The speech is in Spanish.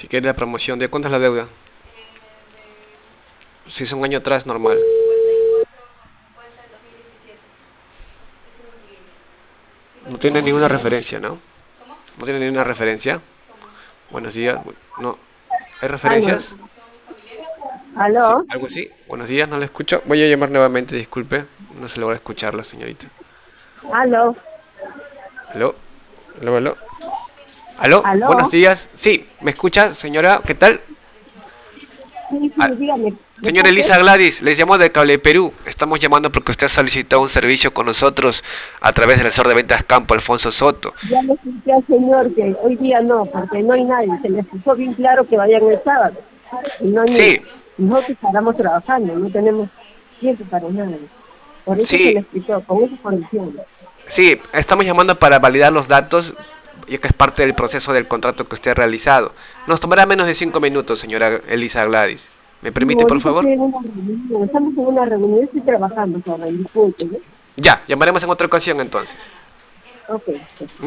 Si quiere la promoción, ¿de cuánto es la deuda? Si es un año atrás, normal. No tiene ninguna referencia, ¿no? No tiene ninguna referencia. Buenos días. No. ¿Hay Aló, referencias? Sí, aló, algo así. Buenos días, no le escucho. Voy a llamar nuevamente, disculpe. No se logra escucharla, señorita. aló, ¿Aló? ¿Aló, aló? ¿Aló? Buenos aló. días. Sí, ¿me escucha, señora? ¿Qué tal? Sí, Ah, sí, dígame, ¿de señora parte? Elisa Gladys, les llamo de Cable Perú. Estamos llamando porque usted solicitó un servicio con nosotros a través del asesor de ventas Campo, Alfonso Soto. Ya le expliqué al señor que hoy día no, porque no hay nadie. Se le explicó bien claro que vayan el sábado. Y no hay ni, Sí, nosotros paramos trabajando, no tenemos tiempo para nada. Por eso se sí, le explicó, con esas condiciones. sí, estamos llamando para validar los datos, ya que es parte del proceso del contrato que usted ha realizado. Nos tomará menos de 5 minutos, señora Elisa Gladys. ¿Me No, permite, por ahorita favor? estoy en una reunión, estamos en una reunión, estoy trabajando, joven, disculpe, ¿no? Ya, llamaremos en otra ocasión entonces. Ok.